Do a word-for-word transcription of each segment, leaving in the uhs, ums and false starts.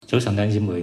早晨，弟兄姊妹。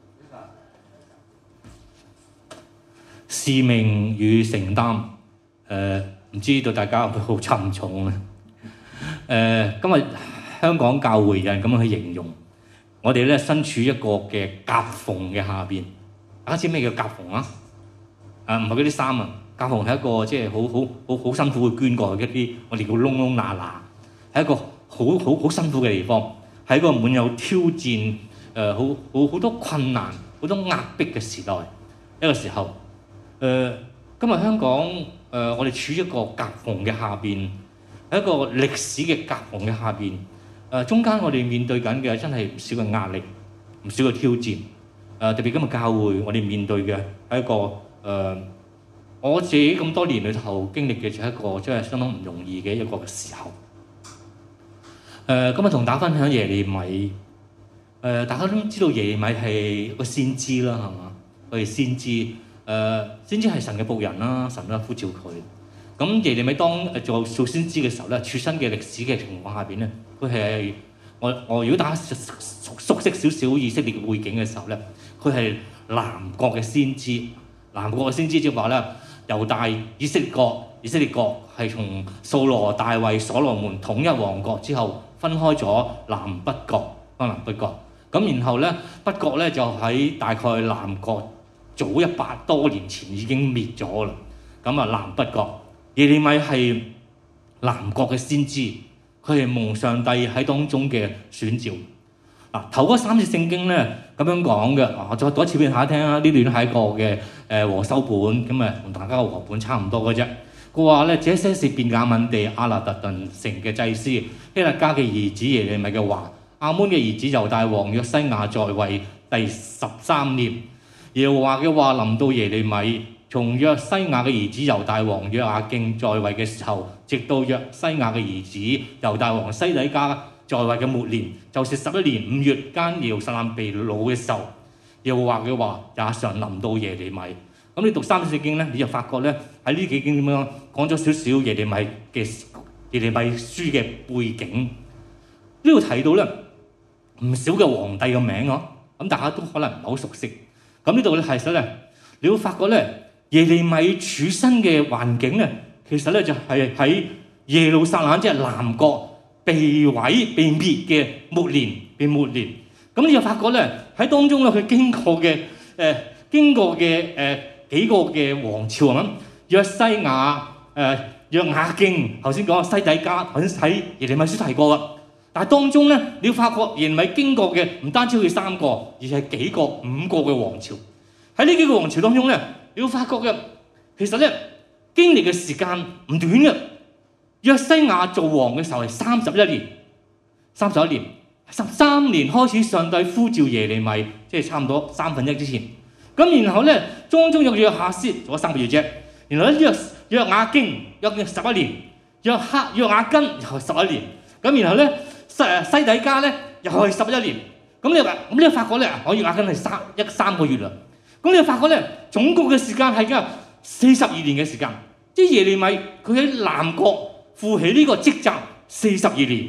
使命與承擔，誒、呃、唔知道大家會唔會好沉重咧？誒、呃，今日香港教會有人咁樣去形容，我哋咧身處一個嘅夾縫嘅下邊。大家知咩叫夾縫啊？誒唔係嗰啲衫啊，夾縫係一個即係好好好好辛苦去捐過嘅一啲，我哋叫窿窿罅罅，係一個好好好辛苦嘅地方，係一個滿有挑戰。誒好好好多困難、好多壓迫嘅時代，一個時候，誒、呃、今日香港誒、呃、我哋處於一個夾縫嘅下邊，喺一個歷史嘅夾縫嘅下邊，誒、呃、中間我哋面對緊嘅真係唔少嘅壓力，唔少嘅挑戰，誒、呃、特別今日教會我哋面對嘅係一個誒、呃、我自己咁多年裏頭經歷嘅就係一個真係相當唔容易嘅一個時候。誒、呃、今日同大家分享耶利米。誒、呃，大家都知道耶利米係一個先知啦，係嘛？佢係先知，誒、呃，先知係神嘅僕人啦，神都呼召佢。咁耶利米當誒做做先知嘅時候咧，處身嘅歷史嘅情況下邊咧，佢係我我如果大家熟熟悉少少以色列嘅背景嘅時候咧，佢係南國嘅先知，南國嘅先知即係話咧，猶大以色列國，以色列國係從掃羅、大衛、所羅門統一王國之後，分開咗南北國，分南北國。咁然後咧，北國咧就喺大概南國早一百多年前已經滅咗啦。咁啊，南北國耶利米係南國嘅先知，佢係蒙上帝喺當中嘅選召。嗱，頭嗰三節聖經咧咁樣講嘅，我再讀一次俾大家聽啦。呢段係一個嘅誒和修本，咁啊同大家嘅和本差唔多嘅啫。佢話咧，這些是便雅憫地亞拿突頓城嘅祭司希勒家嘅兒子耶利米嘅話。亞捫嘅兒子猶大王約西亞在位第十三年，耶和華嘅話臨到耶利米，從約西亞嘅兒子猶大王約雅敬在位嘅時候，直到約西亞嘅兒子猶大王西底家在位嘅末年，就是十一年五月間耶路撒冷被擄嘅時候，耶和華嘅話也常臨到耶利米。咁你讀三節聖經咧，你就發覺咧喺呢幾經點樣講咗少少耶利米嘅耶利米書嘅背景，呢度提到咧。唔少嘅皇帝嘅名啊，咁大家都可能唔係好熟悉。咁呢度咧係實咧，你會發覺咧耶利米處身嘅環境咧，其實咧就係喺耶路撒冷即係南國被毀被滅嘅末年，被末年。咁你就發覺咧喺當中咧佢經過嘅誒、呃、經過嘅誒、呃、幾個嘅王朝啊，約西亞誒、呃、約雅敬，頭先講西底家，頭先喺耶利米書提過啦。但係當中咧，你要發覺耶利米經過嘅唔單止佢三個，而係幾個、五個嘅王朝。喺呢幾個王朝當中咧，你要發覺嘅其實咧經歷嘅時間唔短嘅。約西亞做王嘅時候係三十一年，三十一年，十三年開始上帝呼召耶利米，即係差唔多三分一之前。咁然後咧，當中有約哈斯做咗三個月啫。然後咧約約雅敬約十一年，約哈約雅斤又係十一年。咁然後咧。西西底家咧又係十一年，咁你話咁你發覺咧，我約雅斤係三一三個月啦。咁你發覺咧，總共嘅時間係㗎四十二年嘅時間，即係耶利米佢喺南國負起呢個職責四十二年。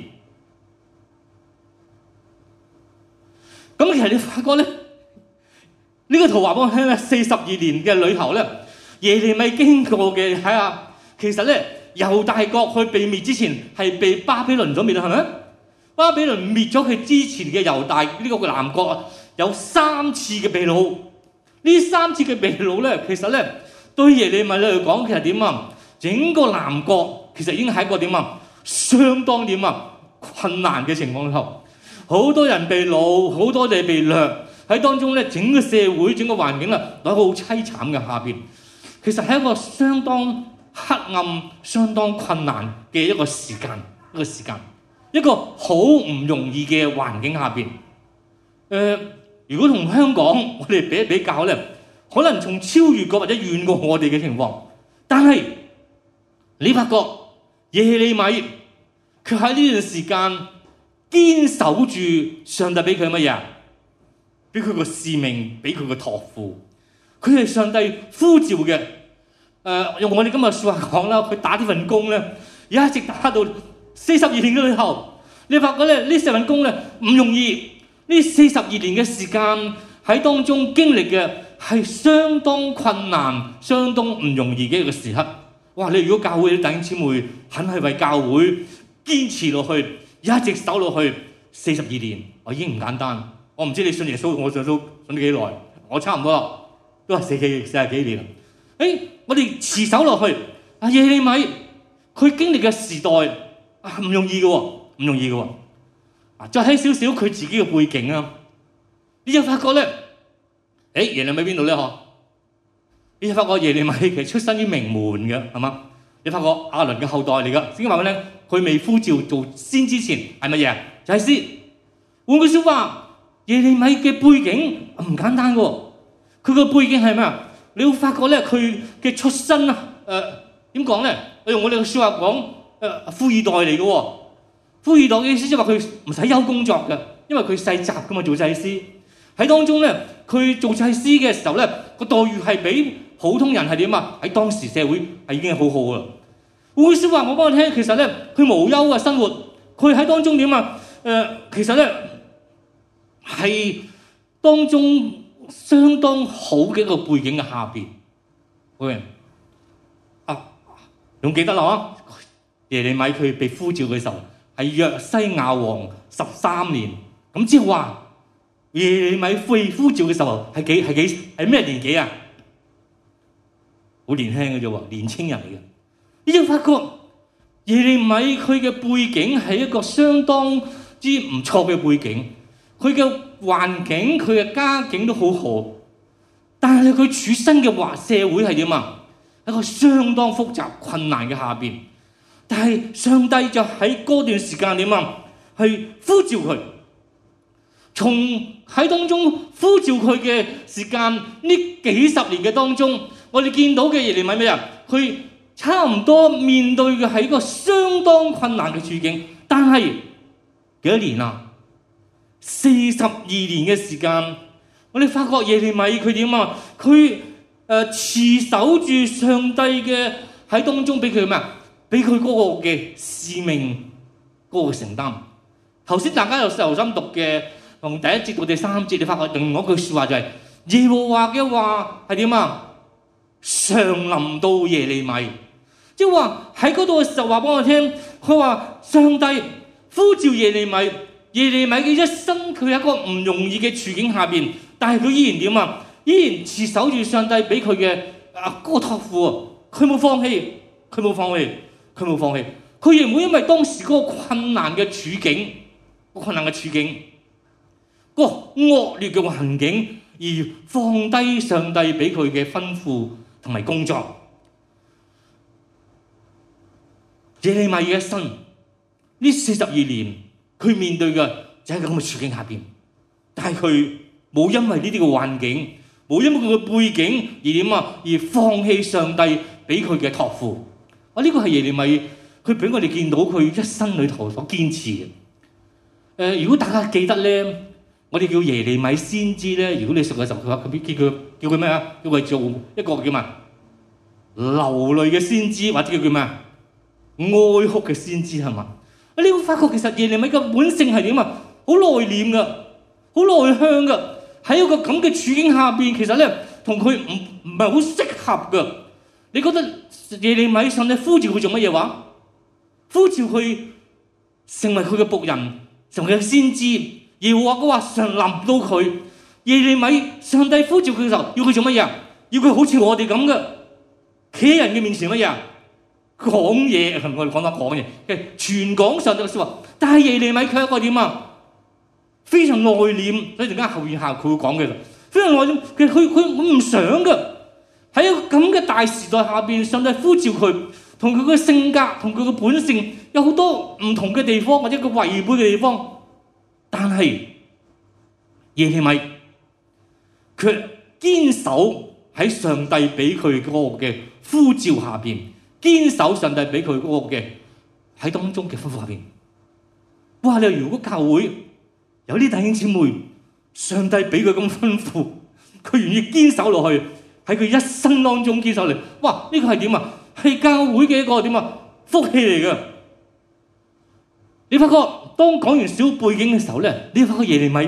咁其實你發覺咧，呢、這個圖畫俾我聽咧，四十二年嘅裏頭咧，耶利米經過嘅睇下，其實咧猶大國去被滅之前係被巴比倫所滅啦，係咪？巴比倫滅咗佢之前嘅猶大呢個南國啊，有三次嘅被擄。呢三次嘅被擄咧，其實咧對耶利米嚟講，其實點啊？整個南國其實已經係一個點啊？相當點啊？困難嘅情況頭，好多人被擄，好多地被掠喺當中咧，整個社會、整個環境啊，喺一個好凄慘嘅下邊。其實係一個相當黑暗、相當困難嘅一個時間，一個時間。一個好唔容易嘅環境下邊，誒、呃，如果同香港我哋比一比較咧，可能從超越過或者遠過我哋嘅情況，但係你發覺耶利米佢喺呢段時間堅守住上帝俾佢乜嘢？俾佢個使命，俾佢個託付，佢係上帝呼召嘅。誒、呃，用我哋今日說話講啦，佢打呢份工咧，一直打到四十二年嘅裏頭，你發覺咧呢四份工咧唔容易，呢呢四十二年嘅時間喺當中經歷嘅係相當困難、相當唔容易嘅一個時刻。哇！你如果教會啲弟兄姊妹肯係為教會堅持落去，一直守落去四十二年，我已經唔簡單。我唔知你信耶穌，我信耶穌信咗幾耐？我差唔多都係四幾四十幾年啦。誒，我哋持守落去，啊耶利米佢經歷嘅時代啊唔容易嘅喎，唔容易嘅喎。啊，再睇少少佢自己嘅背景啊，你就發覺咧，誒耶利米邊度咧？嗬？你就發覺耶利米其實出身於名門嘅，係嘛？你發覺亞倫嘅後代嚟噶。先話俾你聽，佢未呼召做先之前係乜嘢？就係先。換句説話，耶利米嘅背景唔簡單嘅。佢個背景係咩啊？你會發覺咧，佢嘅出身啊，誒點講咧？我用我哋嘅説話講，誒、呃、富二代嚟嘅喎。富二代嘅意思即係話佢唔使休工作嘅，因為佢世襲噶嘛，做祭司喺當中咧，佢做祭司嘅時候咧，個待遇係比普通人係點啊？喺當時社會係已經係好好啦。換句説話，我幫你聽，其實咧，佢無憂嘅生活，佢喺當中點啊？誒、呃，其實咧係當中相當好嘅一個背景嘅下邊。喂，啊，仲記得啦？耶利米佢被呼召嘅時候係約西亞王十三年，咁即係話耶利米被呼召嘅時候係幾係幾係咩年紀啊？好年輕嘅啫喎，年青人嚟嘅。你就發覺耶利米佢嘅背景係一個相當之唔錯嘅背景，佢嘅環境、佢嘅家境都好好，但係佢處身嘅華社會係點啊？一個相當複雜困難嘅下邊，但係上帝就喺嗰段時間點啊？係呼召佢，從喺當中呼召佢嘅時間呢幾十年嘅當中。我哋見到嘅耶利米咩啊？佢差唔多面對嘅係一個相當困難嘅處境，但係幾多年啊？四十二年嘅時間，我哋發覺耶利米佢點啊？佢誒持守住上帝嘅喺當中俾佢咩啊？俾佢嗰個嘅使命嗰、嗰個承擔。頭先大家有留心讀嘅，從第一節到第三節，你發覺另外一句説話就係、是、耶和華嘅話係點啊？常臨到耶利米，即係話喺嗰度嘅時候話俾我聽，佢話上帝呼召耶利米，耶利米嘅一生佢喺一個唔容易嘅處境下邊，但係佢依然點啊？依然持守住上帝俾佢嘅啊嗰個託付啊！佢冇放棄，佢冇放棄，佢冇放棄，佢亦唔會因為當時嗰個困難嘅處境，個困難嘅處境，嗰個惡劣嘅環境而放低上帝俾佢嘅吩咐同埋工作。耶利米嘅一生呢四十二年，佢面對嘅就喺咁嘅處境下邊，但係佢冇因為呢啲嘅環境，冇因為佢嘅背景而點啊，而放棄上帝俾佢嘅託付。啊，呢個係耶利米佢俾我哋見到佢一生裏頭所堅持嘅。誒、呃，如果大家記得咧，我哋叫耶利米先知咧，如果你熟嘅時候，佢話佢叫佢叫佢咩啊？叫佢做一個叫咩？流淚嘅先知，或者叫佢咩？哀哭嘅先知係嘛？你會發覺其實耶利米嘅本性係點啊？好內斂㗎，好內向㗎。喺一個咁嘅處境下邊，其實咧同佢唔唔係好適合㗎。你覺得耶利米上帝呼召佢做乜嘢話？呼召佢成為佢嘅僕人，成為佢嘅先知。耶和華嘅話常臨到佢。耶利米上帝呼召佢嘅時候，要佢做乜嘢？要佢好似我哋咁嘅，企喺人嘅面前乜嘢？講嘢，我哋講得講嘢，傳講上帝嘅説話。但係耶利米佢係一個點啊？非常內斂，所以陣間後面下佢會講嘅，非常內斂。其實佢佢唔想嘅，喺一個咁嘅大時代下邊，上帝呼召佢，同佢嘅性格同佢嘅本性有好多唔同嘅地方，或者佢違背嘅地方。但係耶利米佢堅守喺上帝俾佢嗰個嘅呼召下邊，堅守上帝俾佢嗰個嘅喺當中嘅吩咐下邊。哇！你如果教會有啲弟兄姊妹，上帝俾佢咁吩咐，佢願意堅守落去，喺佢一生當中堅守嚟。哇！呢個係點啊？係教會嘅一個點啊？福氣嚟嘅。你發覺當講完小背景嘅時候咧，你發覺耶利米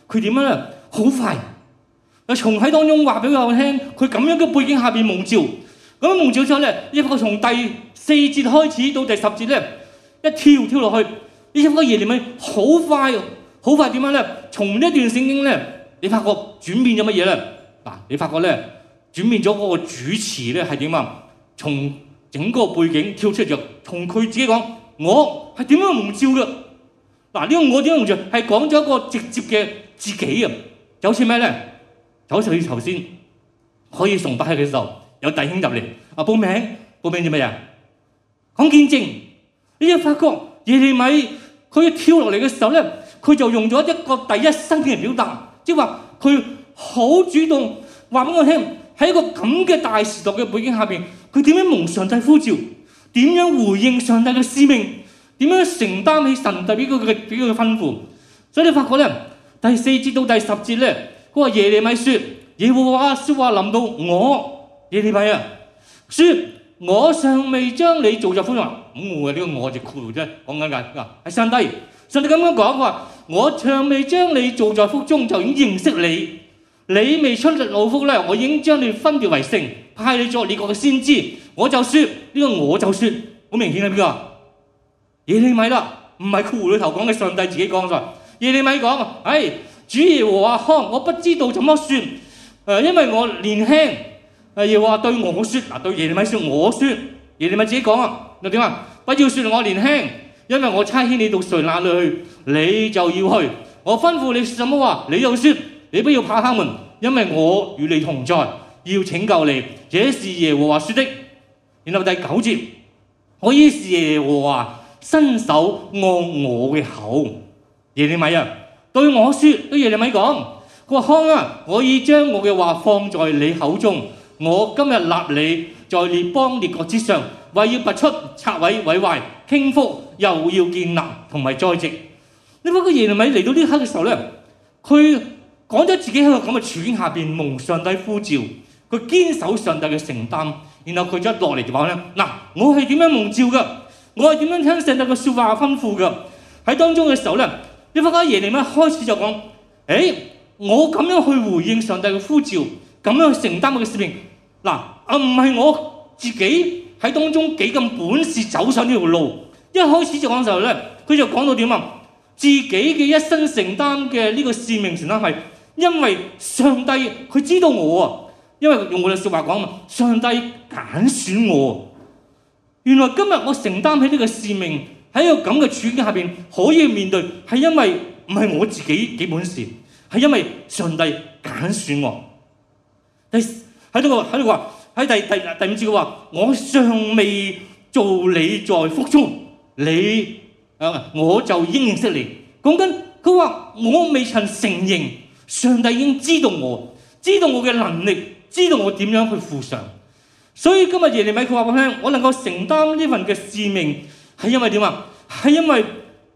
佢點樣咧？好快，從喺當中話俾我聽，佢咁樣嘅背景下邊蒙召，咁樣蒙召之後咧，呢個從第四節開始到第十節咧，一跳跳落去，呢個耶利米好快，好快點樣咧？從呢一段聖經咧，你發覺轉變咗乜嘢咧？嗱，你發覺咧轉變咗嗰個主詞咧係點啊？從整個背景跳出嚟就同佢自己講，我係點樣蒙召嘅？嗱，呢個我點樣蒙召係講咗一個直接嘅自己啊，就好似咩咧？就好似頭先可以崇拜嘅時候，有弟兄入嚟啊報名，報名做咩啊？講見證。你一發覺耶利米佢一跳落嚟嘅時候咧，佢就用咗一個第一身嘅表達，即係話佢好主動話俾我聽，喺一個咁嘅大時代嘅背景下邊，佢點樣蒙上帝呼召，點樣回應上帝嘅使命，點樣承擔起神帝俾佢嘅俾佢嘅吩咐。所以你發覺咧，第四節到第十節咧，佢話耶利米說，耶和華說話臨到我耶利米啊，說我尚未將你造就福中。咁我呢個我就括弧啫，講緊㗎，係上帝，上帝咁樣講，佢話我尚未將你造在腹中，就已經認識你，你未出母腹咧，我已經將你分別為聖，派你作列國嘅先知。我就說呢、這個我就說，好明顯係邊個？耶利米啦，唔係括弧裏頭講嘅上帝自己講咗。耶利米講，哎，主耶和華看，我不知道怎麼說，誒、呃，因為我年輕。誒，耶和華對我說，嗱，對耶利米說，我說，耶利米自己講啊，又點啊？不要說我年輕，因為我差遣你到誰那裏去，你就要去。我吩咐你什麼話，你就說，你不要怕他們，因為我與你同在，要拯救你。這是耶和華說的。然後第九節，我於是耶和華伸手按我嘅口。耶利米啊，對我說，對耶利米講，佢話看啊，我已將我嘅話放在你口中。我今日立你在列邦列國之上，為要拔出拆毀毀壞，傾覆又要建立同埋栽植。你發覺耶利米嚟到呢刻嘅時候咧，佢講咗自己喺個咁嘅處境下邊蒙上帝呼召，佢堅守上帝嘅承擔，然後佢一落嚟就話咧，嗱，我係點樣蒙召嘅？我係點樣聽上帝嘅説話吩咐嘅？喺當中嘅時候咧，你發覺耶利米開始就講，誒，我咁樣去回應上帝嘅呼召。咁樣去承擔佢嘅使命，嗱啊，唔係我自己喺當中幾咁本事走上呢條路。一開始就講嘅時候咧，佢就講到點啊？自己嘅一生承擔嘅呢個使命承擔係因為上帝佢知道我啊，因為用我哋説話講啊，上帝揀選我。原來今日我承擔起呢個使命喺一個咁嘅處境下邊可以面對，係因為唔係我自己幾本事，係因為上帝揀選我。喺度喺度話喺第第第五節嘅話，我尚未做你在腹中，你啊我就已經認識你。講緊佢話我未曾承認，上帝已經知道我，知道我嘅能力，知道我點樣去付上。所以今日耶利米佢話俾我聽，我能夠承擔呢份嘅使命，係因為點啊？係因為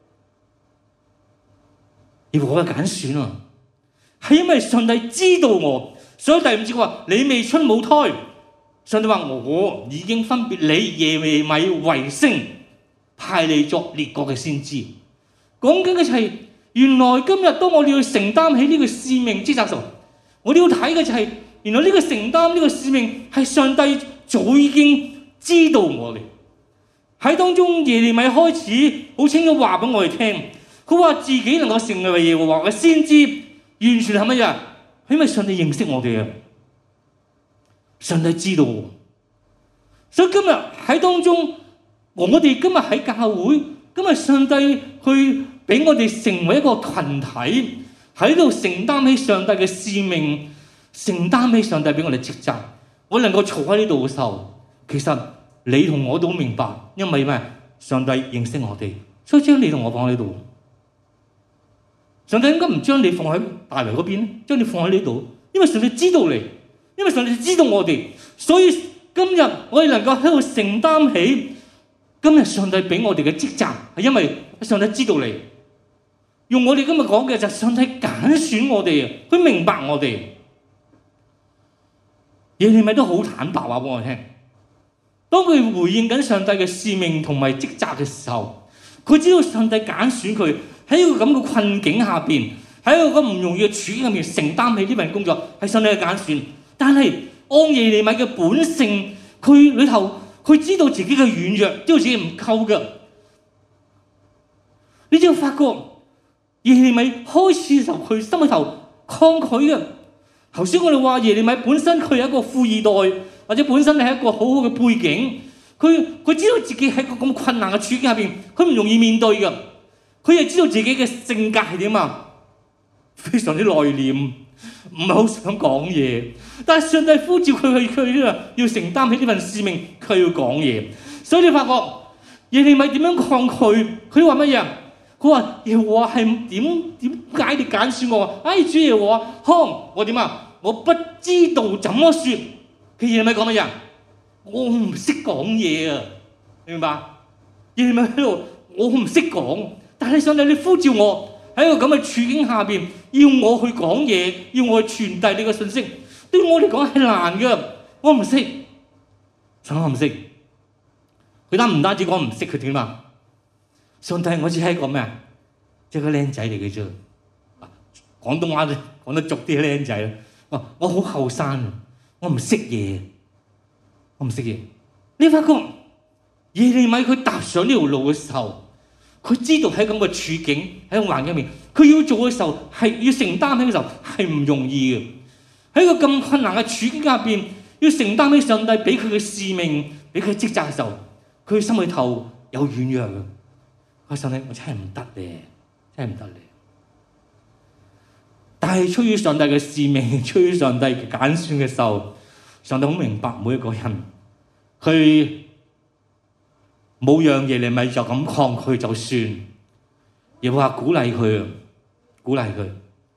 要我嘅揀選啊，係因為上帝知道我。所以第五節佢話：你未出母胎，上帝話我已經分別你耶利米為聖，派你作列國嘅先知。講緊嘅就係原來今日當我哋要承擔起呢個使命之責時，我哋要睇嘅就係原來呢個承擔呢個使命係上帝早已經知道我哋喺當中。耶利米開始好清楚話俾我哋聽，佢話自己能夠成為耶和華嘅先知，完全係乜嘢？因為上帝認識我哋啊，上帝知道我，所以今日喺當中，我哋今日喺教會，今日上帝去俾我哋成為一個群體，喺度承擔起上帝嘅使命，承擔起上帝俾我哋職責。我能夠坐喺呢度嘅時候，其實你同我都明白，因為咩？上帝認識我哋，所以將你同我放喺度。上帝應該唔將你放喺大圍嗰邊，將你放喺呢度，因為上帝知道你，因為上帝知道我哋，所以今日我哋能夠喺度承擔起今日上帝俾我哋嘅職責，係因為上帝知道你。用我哋今日講嘅就係上帝揀選我哋，佢明白我哋。耶利米都好坦白話俾我聽，當佢回應緊上帝嘅使命同埋職責嘅時候，佢知道上帝揀選佢。喺一個咁嘅困境下邊， 喺一個咁唔容易嘅處境入面承擔起呢份工作，係上帝嘅揀選。但係按耶利米嘅本性，佢裏頭佢知道自己嘅軟弱，知道自己唔夠嘅。你只要發覺耶利米開始嘅時候，佢心裏頭抗拒嘅。頭先我哋話耶利米本身佢係一個富二代，或者本身係一個好好嘅背景，佢佢知道自己喺個咁困難嘅處境入邊，佢唔容易面對嘅。佢又知道自己嘅性格係點啊，非常之內斂，唔係好想講嘢。但係上帝呼召佢去，佢呢要承擔起呢份使命，佢要講嘢。所以你發覺耶利米點樣抗拒？佢話乜嘢？佢話耶和華係點點解你揀選我？哎，主耶和華，看我點啊？我不知道怎麼說。佢耶利米講乜嘢？我唔識講嘢啊！你明白？耶利米喺度，我唔識講。但係上帝你呼召我喺一個咁嘅處境下邊，要我去講嘢，要我去傳遞你嘅信息，對我嚟講係難嘅。我唔識，我唔識。佢單唔單止講唔識，佢點啊？上帝，我只係一個咩啊？即係個僆仔嚟嘅啫。廣東話咧講得俗啲，僆仔啦。我我好後生，我唔識嘢，我唔識嘢。你發覺耶利米佢踏上呢條路嘅時候，佢知道喺咁嘅處境喺個環境入面，佢要做嘅時候係要承擔起嘅時候係唔容易嘅。喺個咁困難嘅處境入邊，要承擔起上帝俾佢嘅使命，俾佢嘅職責嘅時候，佢心裏頭有軟弱嘅。我上帝，我真係唔得咧，真係唔得咧。但係出於上帝嘅使命，出於上帝嘅揀選嘅時候，上帝好明白每一個人，佢冇讓耶利米就咁抗拒就算，亦會話鼓勵佢，鼓勵佢，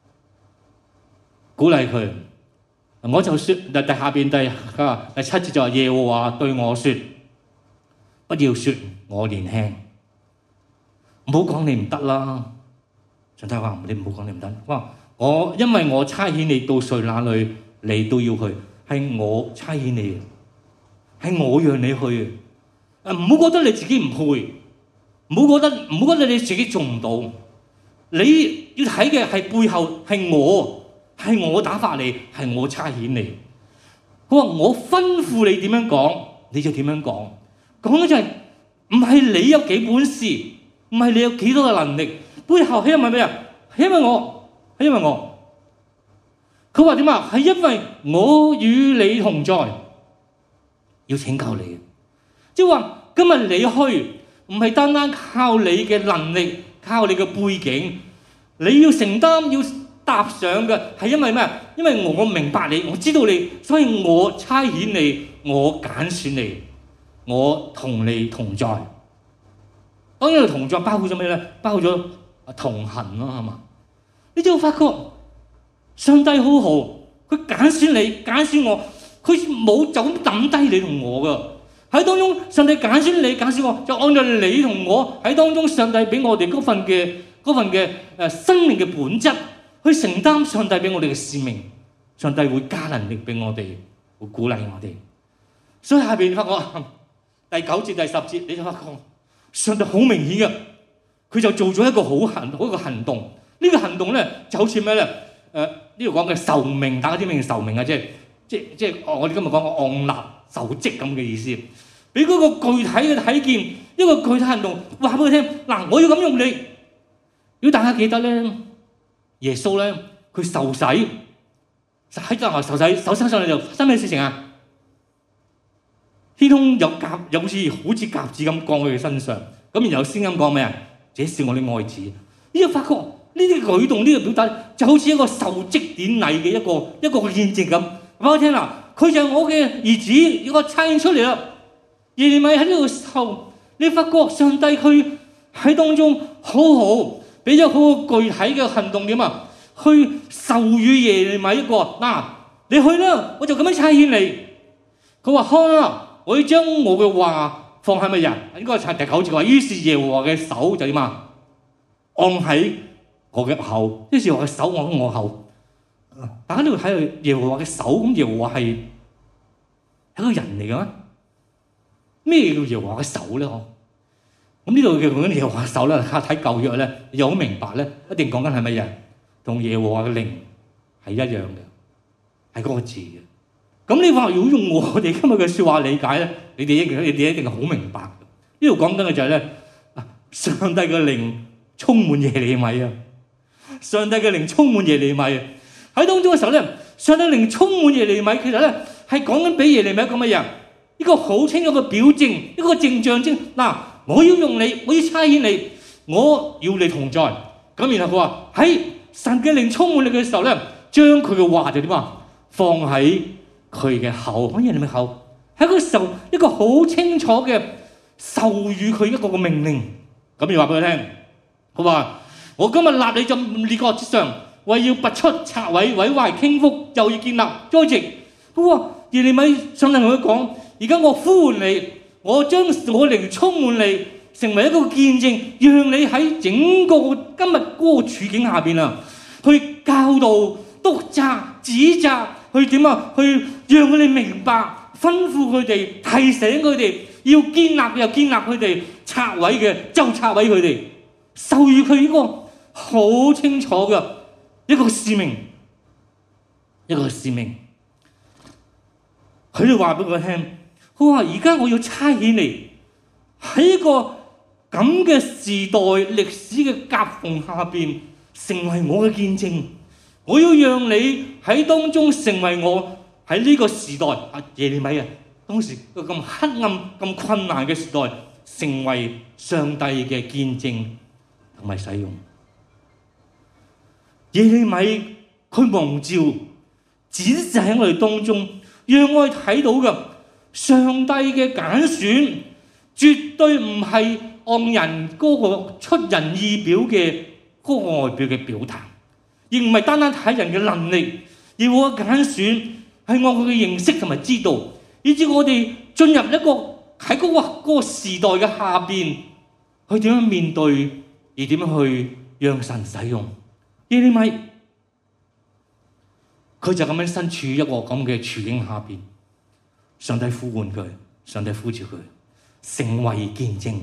鼓勵佢。我就說，第下邊第第七節就話耶和華對我說：不要說我年輕。唔好講你唔得啦，上帝話你唔好講你唔得。哇！我因為我差遣你到誰那裏，你都要去，係我差遣你，係我讓你去。誒，唔好覺得你自己唔配，唔好覺得唔好覺得你自己做唔到。你要睇嘅係背後係我，係我打發你，係我差遣你。佢話我吩咐你點樣講，你就點樣講。講嘅就係唔係你有幾本事。唔係你有幾多嘅能力，背後係因為咩啊？係因為我，係因為我。佢話點啊？係因為我與你同在，要拯救你。即係話今日你去，唔係單單靠你嘅能力，靠你嘅背景，你要承擔要搭上嘅係因為咩？因為我明白你，我知道你，所以我差遣你，我揀選你，我同你同在。當然，同在包括咗咩咧？包括咗同行咯，係嘛？你就發覺上帝好好，佢揀選你，揀選我，佢冇就咁抌低你同我噶。喺當中，上帝揀選你，揀選我，就按照你同我喺當中，上帝俾我哋嗰份嘅嗰份嘅誒生命嘅本質，去承擔上帝俾我哋嘅使命。上帝會加能力俾我哋，會鼓勵我哋。所以下邊發覺第九節、第十節，你就發覺。上帝好明顯嘅，佢就做咗一個好行好一個行動。呢、這個行動咧就好似咩咧？誒呢度講嘅受命，大家知唔知受命啊？即係即係即係我哋今日講嘅按立受職咁嘅意思。俾嗰個具體嘅睇見，一個具體行動話俾佢聽。嗱，我要咁用你。如果大家記得咧，耶穌咧佢受洗喺教堂受洗，手伸上嚟就發生咩事情啊？天空有鴿，有好似好似鴿子咁降喺佢身上，咁然後聲音講咩啊？這是我的愛子。你就發覺呢啲舉動，呢、這個表達就好似一個受職典禮嘅一個一個見證咁。話我聽啦，佢就係我嘅兒子，一個差出嚟啦。耶利米喺呢個時候，你發覺上帝佢喺當中好好，俾咗好具體嘅行動點啊？去授予耶利米一個嗱，你去啦，我就咁樣差遣你。佢話看啦。我要將我嘅話放喺乜嘢？應該係第九節話，於是耶和華嘅手就點啊？按喺我嘅口，於是耶和華嘅手按喺我口。大家都會睇到耶和華嘅手，咁耶和華係係一個人嚟嘅咩？咩叫耶和華嘅手咧？嗬？咁呢度嘅講緊耶和華嘅手咧，睇舊約咧，你就好明白咧，一定講緊係乜嘢？ 同耶和華嘅靈係一樣嘅，係嗰個字嘅。咁你話如果用我哋今日嘅説話理解咧，你哋一定你哋一定係好明白嘅。呢度講緊嘅就係咧，上帝嘅靈充滿耶利米啊！上帝嘅靈充滿耶利米啊！喺當中嘅時候咧，上帝靈充滿耶利米，其實咧係講緊俾耶利米一個乜嘢？一個好清楚嘅表證，一個正象徵。嗱，我要用你，我要差遣你，我要你同在。咁然後佢話喺神嘅靈充滿你嘅時候咧，將佢嘅話就點啊？放喺佢嘅口，乜嘢你嘅口？喺嗰時候一個好清楚嘅授予佢一個嘅命令。咁要話俾佢聽，佢話我今日立你在列國之上，為要拔出拆毀毀壞傾覆，又要建立栽植。哇！耶利米上帝同佢講：而家我呼喚你，我將我靈充滿你，成為一個見證，讓你喺整個今日嗰個處境下邊啊，去教導、督責、指責，去點啊？去讓佢哋明白，吩咐佢哋，提醒佢哋，要建立又建立佢哋，拆毀嘅就拆毀佢哋，授予佢呢個好清楚嘅一個使命，一個使命。佢哋話俾佢聽，佢話而家我要差遣你喺一個咁嘅時代歷史嘅夾縫下邊，成為我嘅見證。我要讓你喺當中成為我喺呢個時代啊，耶利米啊，當時個咁黑暗、咁困難嘅時代，成為上帝嘅見證同埋使用。耶利米佢蒙召，只是喺我哋當中。讓我哋睇到嘅上帝嘅揀選，絕對唔係按人嗰個出人意表嘅嗰個外表嘅表達，而唔係單單睇人嘅能力，而我嘅揀選係按佢嘅認識同埋知道，以至我哋進入一個喺嗰個嗰個時代嘅下邊，去點樣面對，而點樣去讓神使用。耶利米佢就咁樣身處一個咁嘅處境下邊，上帝呼喚佢，上帝呼召佢成為見證。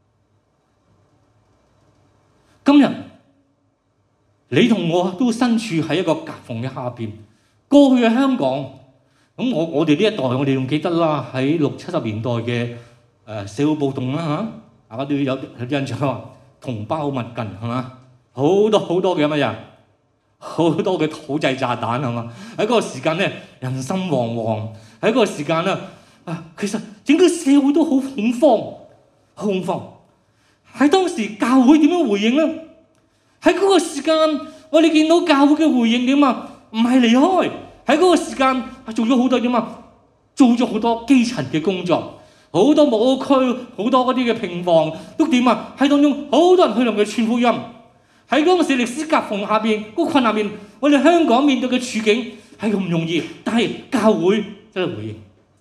今日你同我都身處喺一個夾縫嘅下邊。過去嘅香港，咁我我哋呢一代，我哋仲記得啦，喺六七十年代嘅誒社會暴動啦嚇，大家都有有印象話同胞勿近係嘛，好多好多嘅乜嘢。好多嘅土製炸彈係嘛？喺嗰個時間咧，人心惶惶。喺嗰個時間咧，啊，其實整個社會都好恐慌，好恐慌。喺當時教會點樣回應咧？喺嗰個時間，我哋見到教會嘅回應點啊？唔係離開，喺嗰個時間做咗好多點啊？做咗好多基層嘅工作，好多牧區，好多嗰啲嘅平房都點啊？喺當中好多人去同佢傳福音。喺嗰陣時歷史夾縫下邊，嗰個困難面，我哋香港面對嘅處境係咁唔容易，但係教會真係回應。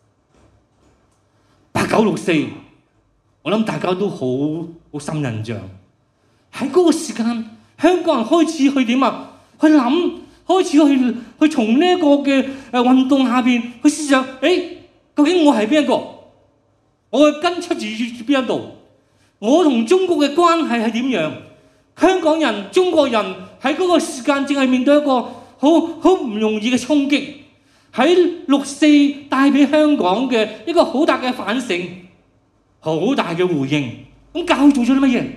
八九六四，我諗大家都好好深印象。喺嗰個時間，香港人開始去點啊？去諗，開始去去從呢一個嘅誒運動下邊去思想，誒，究竟我係邊一個？我嘅根出自邊一度？我同中國嘅關係係點樣？香港人、中國人喺嗰個時間正係面對一個好好唔容易嘅衝擊，喺六四帶俾香港嘅一個好大嘅反省，好大嘅回應。咁教會做咗啲乜嘢？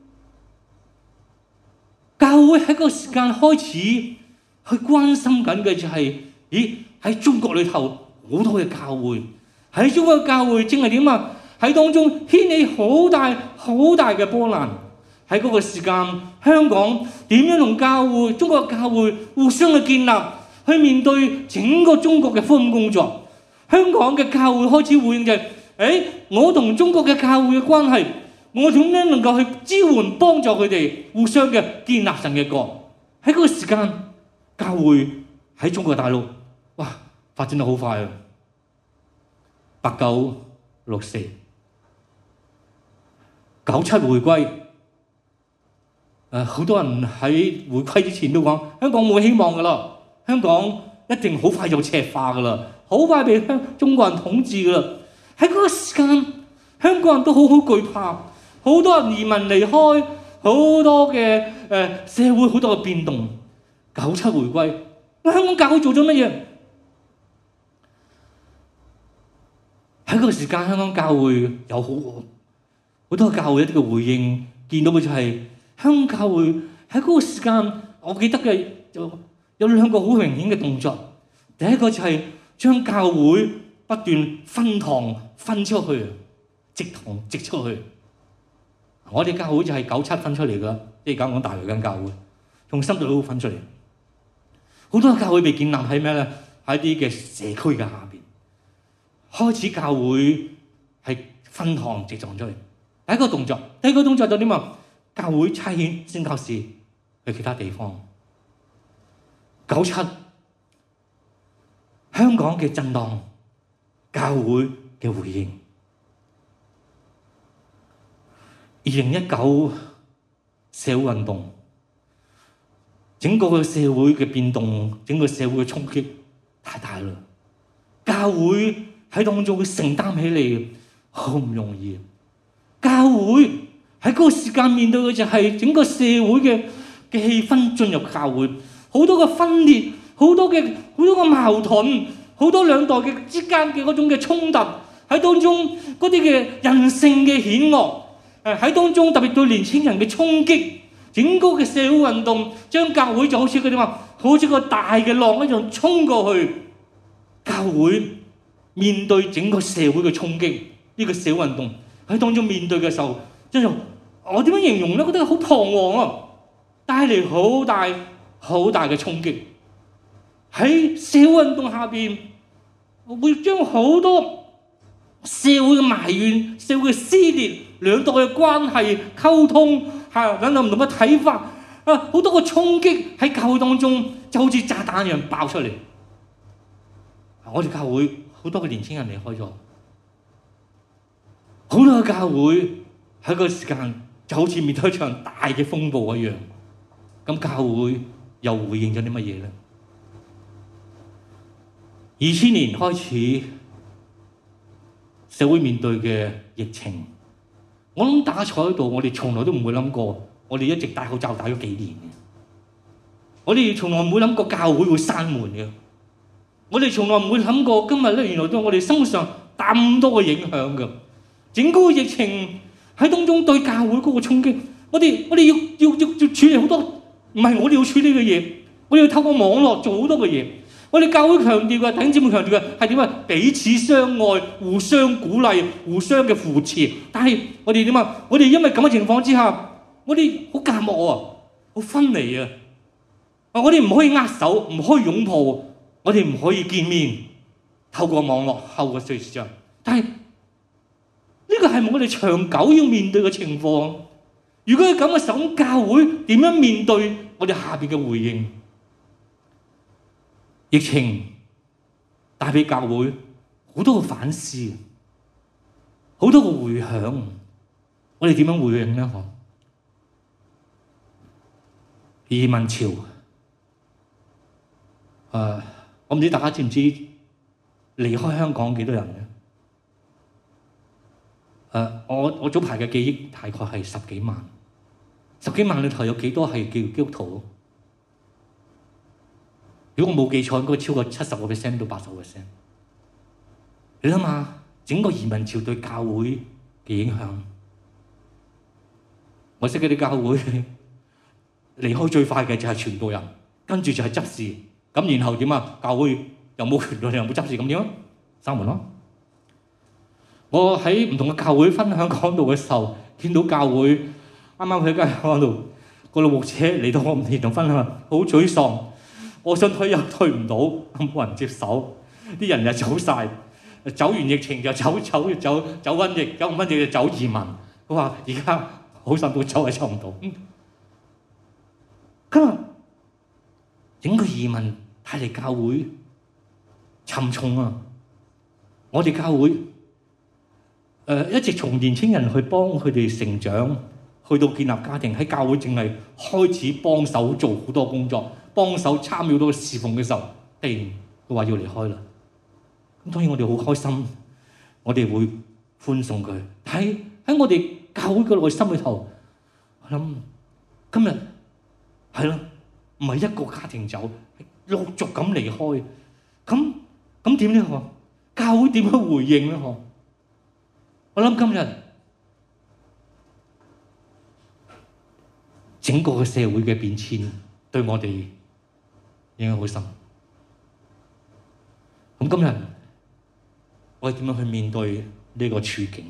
教會喺嗰個時間開始去關心緊嘅就係、是，咦，喺中國裏頭好多嘅教會，喺中國嘅教會正係點啊？喺當中掀起好大好大嘅波瀾。喺嗰個時間，香港點樣同教會、中國嘅教會互相嘅建立，去面對整個中國嘅福音工作。香港嘅教會開始回應就係、是：誒，我同中國嘅教會嘅關係，我點樣能夠去支援、幫助佢哋互相嘅建立神嘅國？喺嗰個時間，教會喺中國大陸，哇，發展得好快啊！八九六四、九七回歸。誒，好多人喺回歸之前都講香港冇希望噶啦，香港一定好快就赤化噶啦，好快被香中國人統治噶啦。喺嗰個時間，香港人都好好懼怕，好多人移民離開，好多嘅誒社會好多嘅變動。 九七回歸，香港教會做咗乜嘢？喺嗰個時間，香港教會有好好多教會一啲嘅回應，見到嘅就係、是、香港教會喺嗰個時間，我記得嘅有有兩個好明顯嘅動作。第一個就係將教會不斷分堂分出去，直堂直出去。我哋教會就係九七分出嚟㗎，即係香港大圍間教會，從深度都分出嚟。好多教會被建立喺咩咧？喺啲嘅社區嘅下邊，開始教會係分堂直堂出嚟。第一個動作，第二個動作就點啊？教會差遣宣教士去其他地方。九七香港嘅震盪，教會嘅回應。二零一九社會運動，整個嘅社會嘅變動，整個社會嘅衝擊太大啦。教會喺當中承擔起嚟好唔容易。教會喺嗰個時間面對嘅就係整個社會嘅嘅氣氛進入教會，好多嘅分裂，好多嘅好多嘅矛盾，好多兩代嘅之間嘅嗰種嘅衝突，喺當中嗰啲嘅人性嘅險惡，誒喺當中特別對年輕人嘅衝擊，整個嘅社會運動將教會就好似佢哋話，好似個大嘅浪一樣衝過去。教會面對整個社會嘅衝擊，呢個社會運動喺當中面對嘅時候，真係我點樣形容咧？覺得好彷徨啊，帶嚟好大好大嘅衝擊。喺社會運動下邊，會將好多社會嘅埋怨、社會嘅撕裂、兩代嘅關係、溝通嚇等等唔同嘅睇法啊，好多個衝擊喺教會當中就好似炸彈一樣爆出嚟。我哋教會好多嘅年輕人離開咗，好多嘅教會喺個時間就好似面對一場大嘅風暴一樣。咁教會又回應咗啲乜嘢咧？二千年開始，社會面對嘅疫情，我諗大家坐喺度，我哋從來都唔會諗過，我哋一直戴口罩戴咗幾年嘅，我哋從來唔會諗過教會會閂門嘅。我哋從來唔會諗過今日咧，原來對我哋生活上咁多嘅影響嘅。整個疫情喺當中對教會嗰個衝擊，我哋我哋要要要要處理好多，唔係我哋要處理嘅嘢，我哋要透過網絡做好多嘅嘢。我哋教會強調嘅，弟兄姊妹強調嘅係點啊？彼此相愛，互相鼓勵，互相嘅扶持。但係我哋點啊？我哋因為咁嘅情況之下，我哋好隔膜啊，好分離啊！啊，我哋唔可以握手，唔可以擁抱。我哋唔可以見面，透過網絡，透過電視上，但係呢個係我哋長久要面對嘅情況。如果係咁嘅時候，教會點樣面對我哋下邊嘅回應？疫情帶俾教會好多個反思，好多個迴響。我哋點樣回應呢？嗬？移民潮，誒、呃。我唔知大家知唔知離開香港幾多人咧？誒，我我早排嘅記憶大概係十幾萬，十幾萬裏頭有幾多係叫基督徒？如果我冇記錯，應該超過七十個 percent 到八十個 percent。你諗下，整個移民潮對教會嘅影響，我識嗰啲教會離開最快嘅就係傳道人，跟住就係執事。咁然後點啊？教會又冇權力，又冇執事，咁點啊？閂門咯！我喺唔同嘅教會分享講道嘅時候，見到教會啱啱喺間講道，個老牧者嚟到我唔同分享，好沮喪。我想退又退唔到，冇人接手，啲人又走晒，走完疫情就走走走走瘟疫，走瘟疫就走移民。佢話而家好辛苦，走係走唔到。咁啊，整個移民帶嚟教會沉重啊！我哋教會誒、呃、一直從年青人去幫佢哋成長，去到建立家庭，喺教會淨係開始幫手做好多工作，幫手參與好多侍奉嘅時候，突然佢話要離開啦。咁當然我哋好開心，我哋會歡送佢。但係喺我哋教會嘅內心裏頭，我諗今日係咯， 唔係一個家庭走，係陸續咁離開。咁咁點咧？嗬，教會點樣回應咧？嗬，我諗今日整個嘅社會嘅變遷對我哋影響好深。咁今日我哋點樣去面對呢個處境？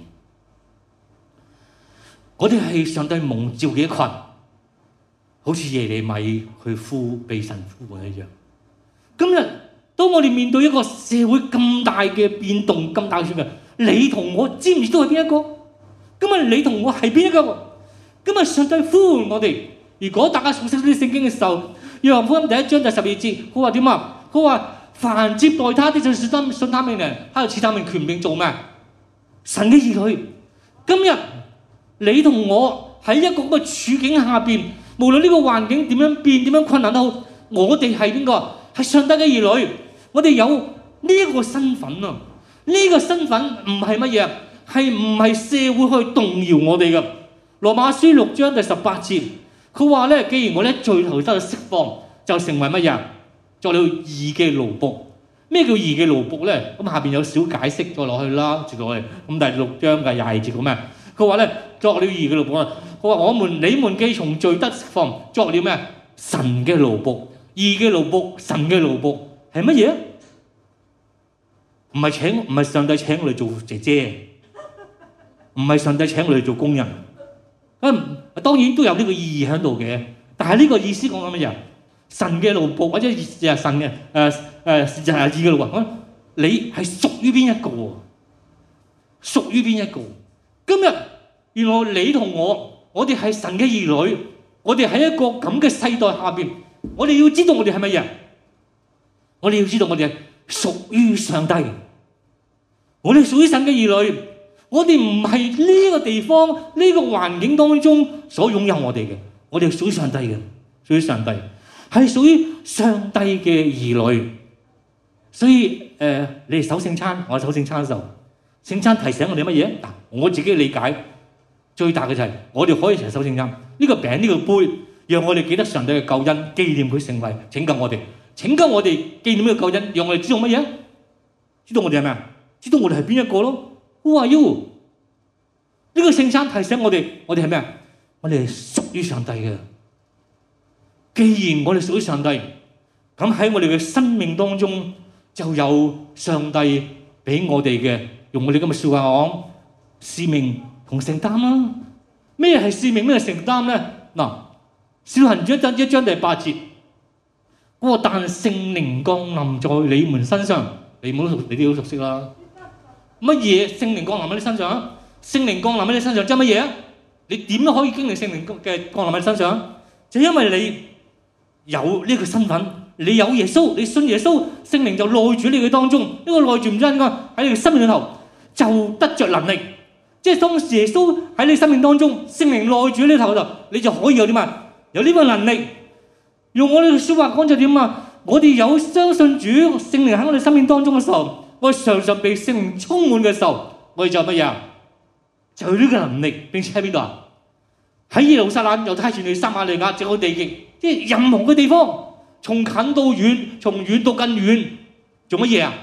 我哋係上帝蒙召嘅一群，好似耶利米去呼被神呼喚一樣。今日當我哋面對一個社會咁大嘅變動、咁大嘅轉變，你同我知唔知道係邊一個？今日你同我係邊一個？今日上帝呼喚我哋。如果大家熟悉呢啲聖經嘅時候，約翰福音第一章第十二節，佢話點啊？佢話凡接待他的就信他信他命人，他就賜他們權柄做咩？神嘅兒女。今日你同我喺一個咁嘅處境下邊，無論呢個環境點樣變、點樣困難都好，我哋係邊個？係上帝嘅兒女。我哋有呢一個身份啊！呢、這個身份唔係乜嘢？係唔係社會去動搖我哋嘅？羅馬書六章第十八節，佢話咧：既然我咧罪頭得到釋放，就成為乜嘢？作了義嘅奴僕。咩叫義嘅奴僕咧？咁下邊有小解釋再落去啦，接落去。咁第六章嘅廿二節講咩？佢話咧，作了義嘅奴僕啊！佢話我們你們既從罪得釋放，作了咩？神嘅奴僕，義嘅奴僕，神嘅奴僕係乜嘢？唔係請，唔係上帝請我哋做姐姐，唔係上帝請我哋做工人。咁當然都有呢個意義喺度嘅，但係呢個意思講緊乜嘢？神嘅奴僕或者係神嘅誒誒就係義嘅奴僕，你係屬於邊一個？屬於邊一個？今日原來你同我，我哋係神嘅兒女，我哋喺一個咁嘅世代下邊，我哋要知道我哋係乜嘢？我哋要知道我哋係屬於上帝，我哋屬於神嘅兒女，我哋唔係呢個地方呢、呢個環境當中所擁有我哋嘅，我哋係屬於上帝嘅，屬於上帝，係屬於上帝嘅兒女。所以誒、呃，你哋守聖餐，我守聖餐嘅時候，聖餐提醒我哋乜嘢？嗱，我自己嘅理解最大嘅就係我哋可以一齊守聖餐。呢、呢個餅呢、呢個杯，讓我哋記得上帝嘅救恩，紀念佢成為拯救我哋，拯救我哋紀念呢個救恩，讓我哋知道乜嘢？知道我哋係咩啊？知道我哋係邊一個咯？Who are you？呢個聖餐提醒我哋，我哋係咩啊？我哋係屬於上帝嘅。既然我哋屬於上帝，咁喺我哋嘅生命當中就有上帝俾我哋嘅，用我哋咁嘅説話講，使命同承擔啦。咩係使命？咩係承擔咧？嗱，小行傳一章一章第八節，嗰個但聖靈降臨在你們身上，你們都你哋好熟悉啦。乜嘢聖靈降臨喺你身上啊？聖靈降臨喺你身上即係乜嘢啊？你點樣可以經歷聖靈嘅降臨喺你身上？就因為你有呢個身份，你有耶穌，你信耶穌，聖靈就內住你嘅當中。呢個內住唔真㗎，喺你嘅生命裏頭就得着能力。即係當耶穌喺你生命當中，聖靈內住你頭度，你就可以有點啊？有呢個能力。用我哋嘅説話講就點啊？我哋有相信主聖靈喺我哋生命當中嘅時候，我哋常常被聖靈充滿嘅時候，我哋就乜嘢啊？就有呢個能力。並且喺邊度啊？喺耶路撒冷、猶太全地、撒瑪利亞，整個地極，即係任何嘅地方，從近到遠，從遠到更遠，做乜嘢啊？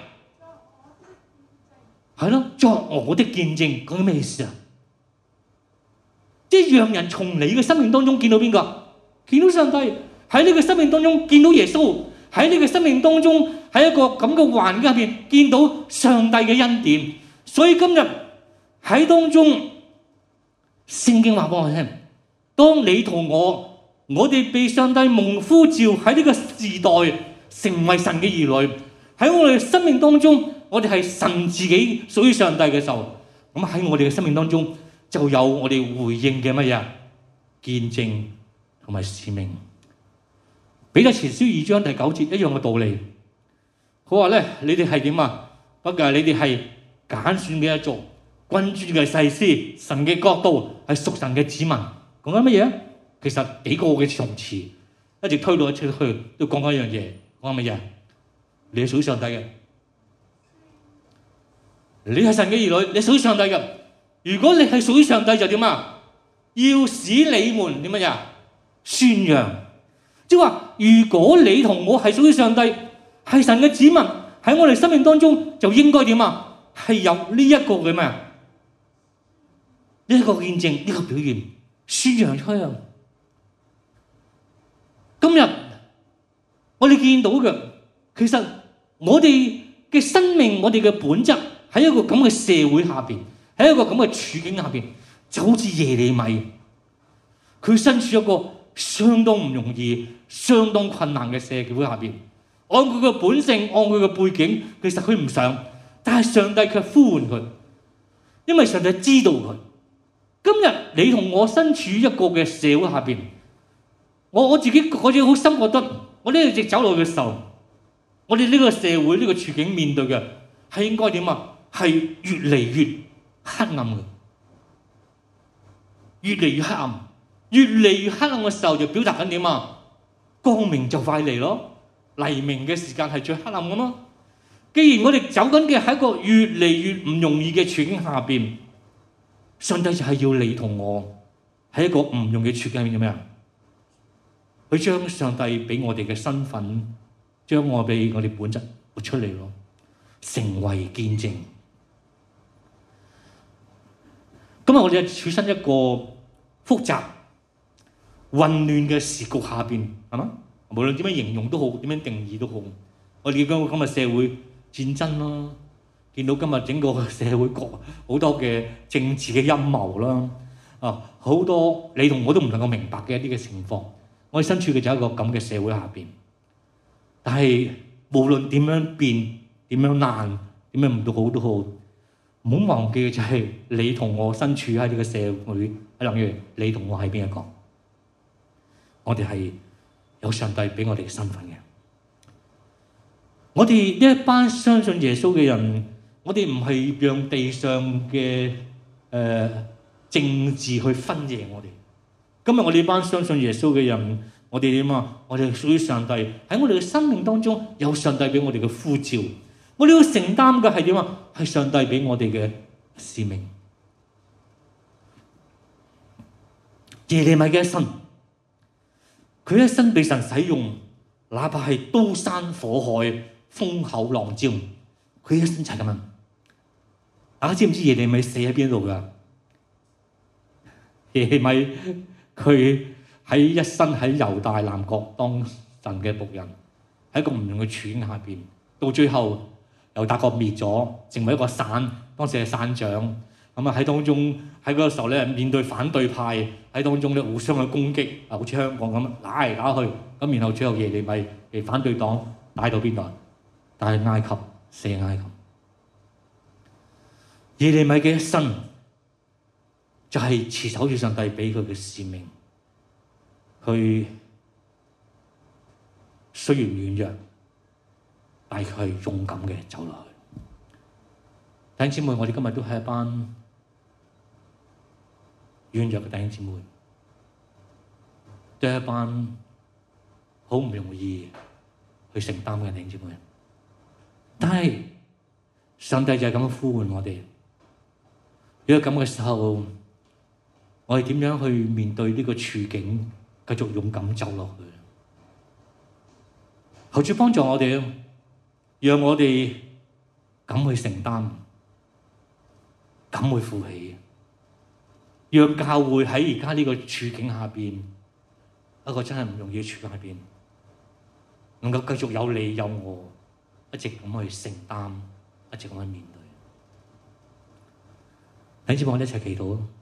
係咯，作我的見證，講緊咩意思啊？即係讓人從你嘅生命當中見到邊個？見到上帝。喺你嘅生命當中見到耶穌，喺你嘅生命當中喺一個咁嘅環境入邊見到上帝嘅恩典。所以今日喺當中，聖經話俾我聽，當你同我，我哋被上帝蒙呼召喺呢個時代成為神嘅兒女，喺我哋生命當中，我哋係神自己屬於上帝嘅時候，咁喺我哋嘅生命當中就有我哋回應嘅乜嘢見證同埋使命。彼得前書二章第九節一樣嘅道理，佢話咧：你哋係點啊？不過你哋係揀選嘅一族，君尊嘅祭司，神嘅國度，係屬神嘅子民。講緊乜嘢？其實幾個嘅從詞一直推到一出去，都講緊一樣嘢。講緊乜嘢？你係屬於上帝嘅，你係神嘅兒女，你屬於上帝嘅。如果你係屬於上帝，就點啊？要使你們點乜嘢？宣揚。 即係話，如果你同我係屬於上帝，係神嘅子民，喺我哋生命當中就應該點啊？係有呢一個嘅咩？呢一個見證，呢個表現宣揚出去。今日我哋見到嘅，其實我哋嘅生命，我哋嘅本質喺一個咁嘅社會下邊，喺一個咁嘅處境下邊，就好似耶利米，佢身處一個相當唔容易、相當困難嘅社會下邊。按佢嘅本性，按佢嘅背景，其實佢唔想，但係上帝卻呼喚佢，因為上帝知道佢。今日你同我身處一個嘅社會下邊，我我自己我自己好深覺得，我呢一直走落去嘅時候，我哋呢個社會呢個處境面對嘅係應該點啊？係越嚟越黑暗嘅，越嚟越黑暗，越嚟越黑暗嘅時候就表達緊點啊？光明就快嚟咯。黎明嘅時間係最黑暗嘅嘛。既然我哋走緊嘅係一個越嚟越唔容易嘅處境下邊，上帝就係要你同我喺一個唔容易嘅處境入面做咩啊？佢將上帝俾我哋嘅身份，將我俾我哋本質活出嚟咯，成為見證。今日我哋處身一個複雜、混亂嘅時局下邊，係嘛？無論點樣形容都好，點樣定義都好，我哋見到今日社會戰爭啦，見到今日整個社會各好多嘅政治嘅陰謀啦，啊好多你同我都唔能夠明白嘅一啲嘅情況，我哋身處嘅就係一個咁嘅社會下邊。但係無論點樣變、點樣爛、點樣唔到好都好，唔好忘記嘅就係你同我身處喺呢個社會，等於你同我係邊一個？我哋係有上帝俾我哋嘅身份嘅。我哋呢一班相信耶穌嘅人，我哋唔係讓地上嘅誒、呃、政治去分野我哋。今日我哋呢班相信耶穌嘅人，我哋點啊？我哋屬於上帝，喺我哋嘅生命當中有上帝俾我哋嘅呼召，我哋要承擔嘅係點啊？係上帝俾我哋嘅使命。耶利米嘅一生，佢一生被神使用，哪怕係刀山火海、風口浪尖，佢一生就係咁樣。大家知唔知耶利米死喺邊度㗎？耶利米佢喺一生喺猶大南國當神嘅僕人，喺一個唔同嘅處境下邊，到最後猶大國滅咗，成為一個省，當時係省長。咁啊喺當中喺嗰個時候咧，面對反對派喺當中咧互相嘅攻擊，啊好似香港咁打嚟打去，咁然後最後耶利米被反對黨帶到邊度？帶去埃及，死喺埃及。耶利米嘅一生就係持守住上帝俾佢嘅使命，佢雖然軟弱，但係佢係勇敢嘅走落去。弟兄姊妹，我哋今日都係一班軟弱嘅弟兄姊妹，都係一班好唔容易去承擔嘅弟兄姊妹。但係上帝就係咁樣呼喚我哋。如果咁嘅時候，我哋點樣去面對呢個處境，繼續勇敢走落去？求主幫助我哋，讓我哋敢去承擔，敢去負起，讓教會喺而家呢個處境下邊，一個真係唔容易嘅處境下邊，能夠繼續有你有我，一直咁去承擔，一直咁去面對。弟兄姊妹，我哋一齊祈禱。